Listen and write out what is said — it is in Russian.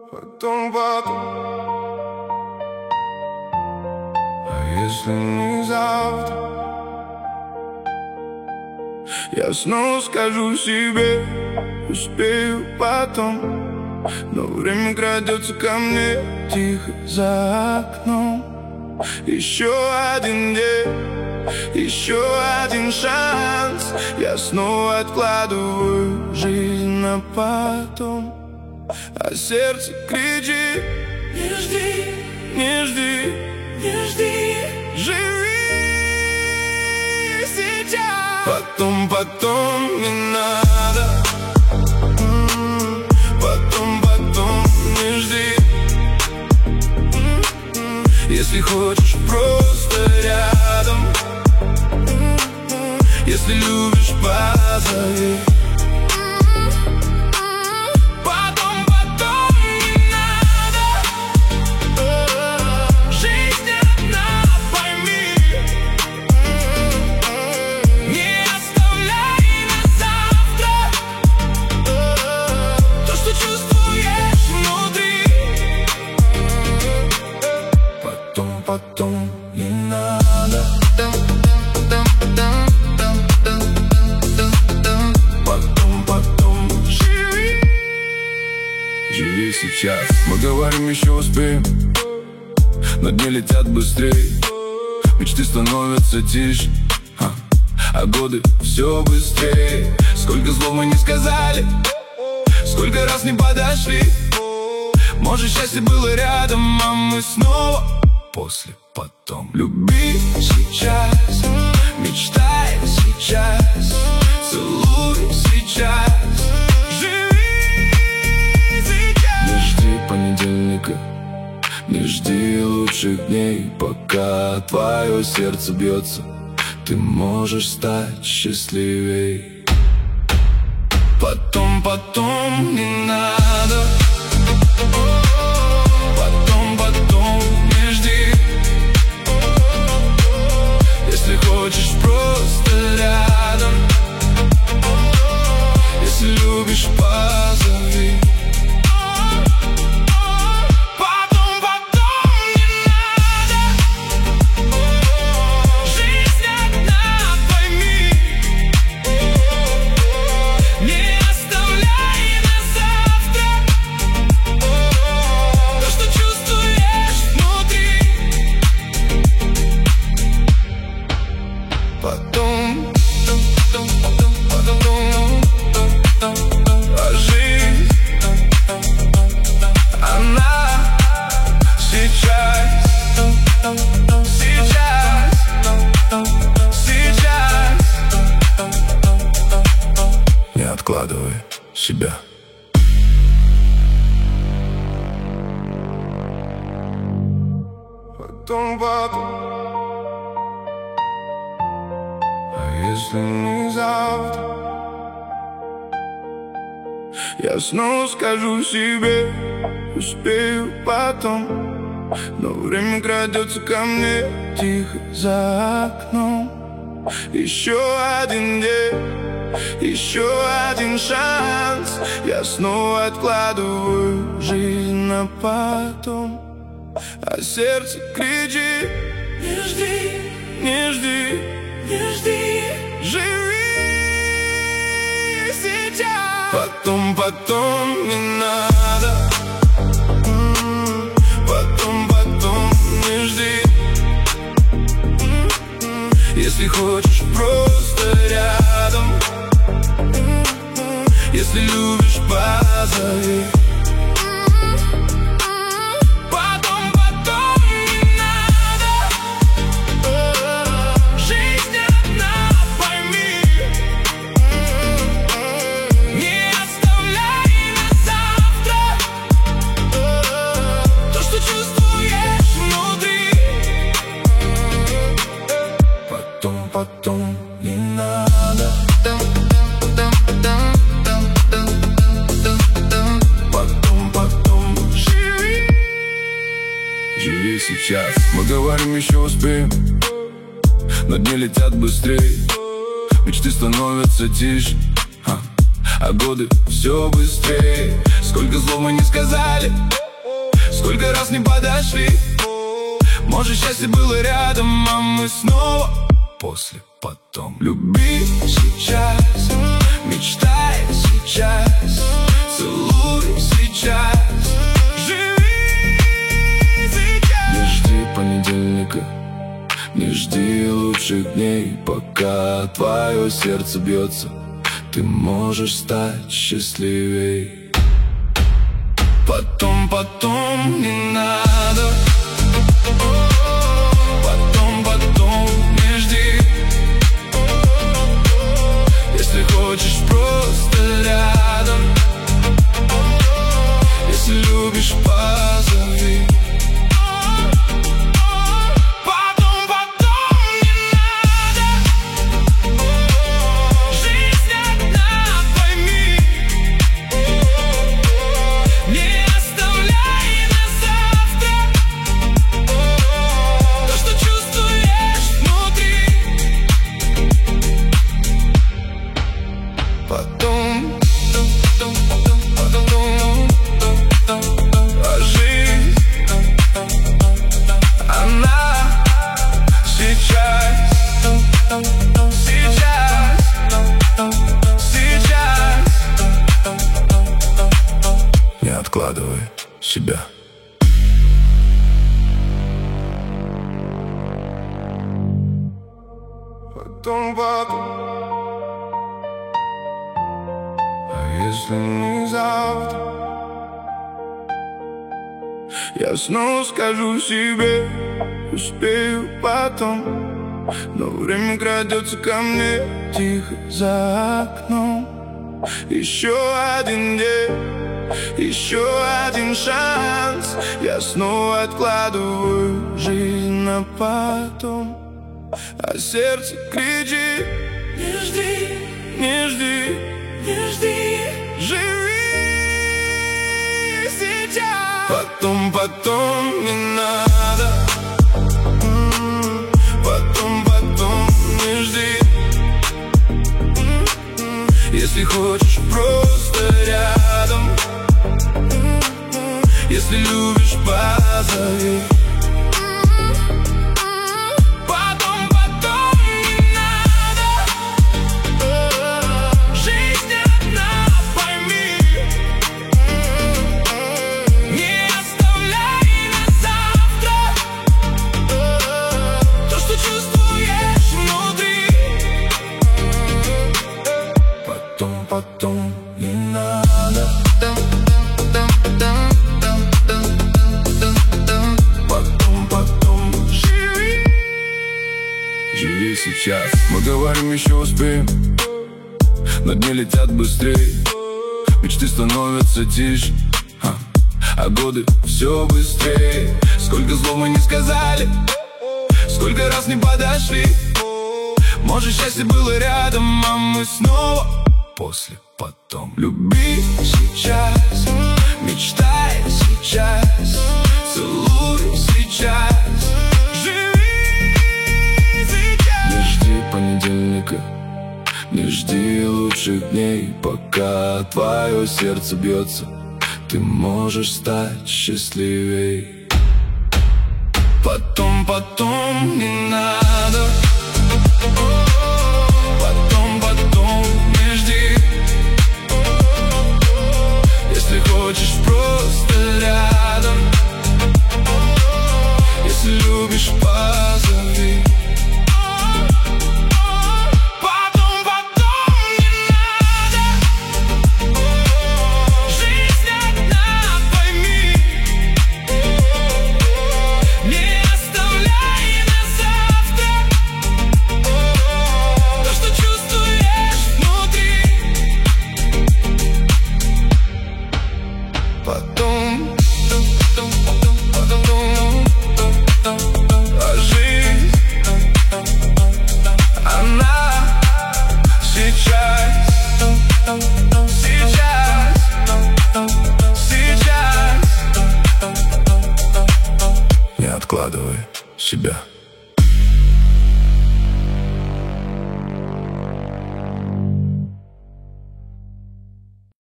Потом. А если не завтра, я снова скажу себе, успею потом. Но время крадется ко мне тихо за окном. Еще один день, еще один шанс. Я снова откладываю жизнь на потом. А сердце кричит: не жди, не жди, не жди, живи сейчас. Потом не надо. Потом не жди. Если хочешь, просто рядом. Если любишь, позови. Потом не надо. Потом живи. Живи сейчас. Мы говорим, еще успеем, но дни летят быстрее. Мечты становятся тише, а годы все быстрее. Сколько слов мы не сказали, сколько раз не подошли. Может, счастье было рядом, а мы снова после потом. Люби сейчас, мечтай сейчас, целуй сейчас, живи сейчас. Не жди понедельника, не жди лучших дней. Пока твое сердце бьется, ты можешь стать счастливей. Потом не надо. Потом не жди. Если хочешь, просто рядом. Если любишь, позови. А жизнь, она сейчас. Не откладывай себя. Потом. А если не завтра, я снова скажу себе, успею потом. Но время крадется ко мне тихо за окном. Еще один день, еще один шанс. Я снова откладываю жизнь на потом. А сердце кричит: не жди, не жди, не жди, живи сейчас. Потом не надо. Потом не жди. Если хочешь, просто рядом. Если любишь, позови. Потом не надо. Потом живи. Живи сейчас. Мы говорим, еще успеем, но дни летят быстрее. Мечты становятся тише, а годы все быстрее. Сколько слов мы не сказали, сколько раз не подошли. Может, счастье было рядом, а мы снова после, потом. Люби сейчас, мечтай сейчас, целуй сейчас, живи сейчас. Не жди понедельника, не жди лучших дней, пока твое сердце бьется, ты можешь стать счастливей. Потом, потом не надо. Потом не жди. Если хочешь, просто рядом. Если любишь, позови. А жизнь, она сейчас, сейчас, сейчас. Не откладывай себя. Потом. А если не завтра, я снова скажу себе, успею потом. Но время крадется ко мне тихо за окном. Еще один день, еще один шанс. Я снова откладываю жизнь на потом. А сердце кричит: не жди, не жди, не жди, живи сейчас. Потом не надо. Потом не жди. Если хочешь, просто рядом. Если любишь, позови. Потом не надо. Потом живи. Живи сейчас. Мы говорим, еще успеем. Но дни летят быстрее. Мечты становятся тише, а годы все быстрее. Сколько слов мы не сказали, сколько раз не подошли. Может, счастье было рядом, а мы снова после, потом. Люби сейчас, мечтай сейчас, целуй сейчас, живи сейчас. Не жди понедельника, не жди лучших дней, пока твое сердце бьется, ты можешь стать счастливей. Потом не надо. Потом не жди. Если хочешь, просто рядом. Если любишь, позови. А жизнь, она сейчас, сейчас, сейчас. Не откладывай себя.